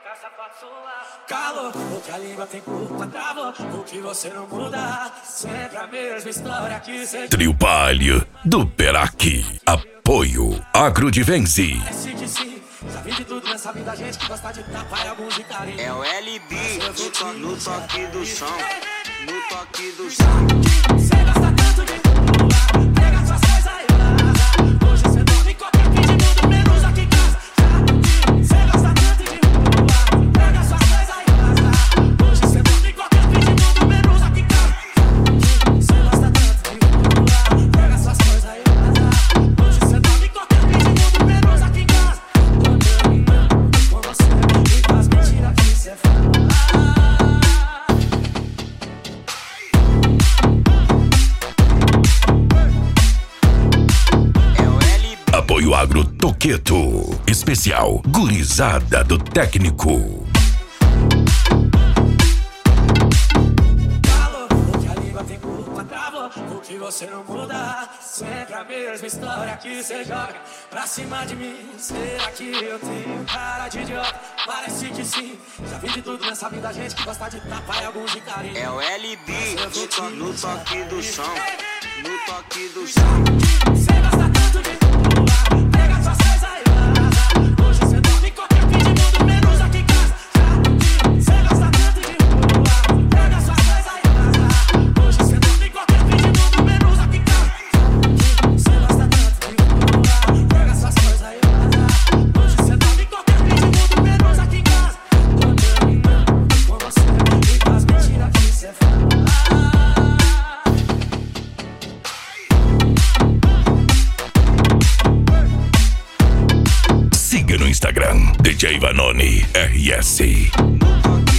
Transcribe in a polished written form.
Calor, o que a língua tem culpa, travou, o que você não muda, sempre a mesma história que você... Trio Palio do Perac. Apoio Agrodivense. Já vi de tudo nessa vida, gente que gosta de tapar e alguns de carinho. É o LB no toque do som, no toque do som. Você gosta tanto de pular, pega suas coisas e vaza. Hoje você dorme em qualquer fim de mundo, menos aqui em casa. Você gosta tanto de pular, pega suas coisas e vaza. Hoje você dorme em qualquer fim de mundo, menos aqui em casa. Você gosta tanto de pular, pega suas coisas e vaza. Hoje você dorme em qualquer fim de mundo, menos aqui em casa. Tô terminando com você e com as mentiras que você fala. Apoio Agro Toqueto. Especial Gurizada do Técnico. Calor, o que a língua tem culpa, travou, o que você não muda, sempre a mesma história que você joga pra cima de mim. Será que eu tenho cara de idiota? Parece que sim. Já vi de tudo nessa vida, gente que gosta de tapar e alguns de carinho. É o LB no toque do som, no toque do som. Você gosta tanto de pular, pega suas coisas e vaza. Hoje você dorme em qualquer fim de mundo, menos aqui em casa. Você gosta tanto de pular, pega suas coisas e vaza. Hoje você dorme em qualquer fim de mundo, menos aqui em casa. Você gosta tanto de pular, pega suas coisas e vaza. Hoje você dorme em qualquer fim de mundo, menos aqui em casa. Tô terminando com você e com as mentiras que você fala. Siga no Instagram DJ Vanoni RS.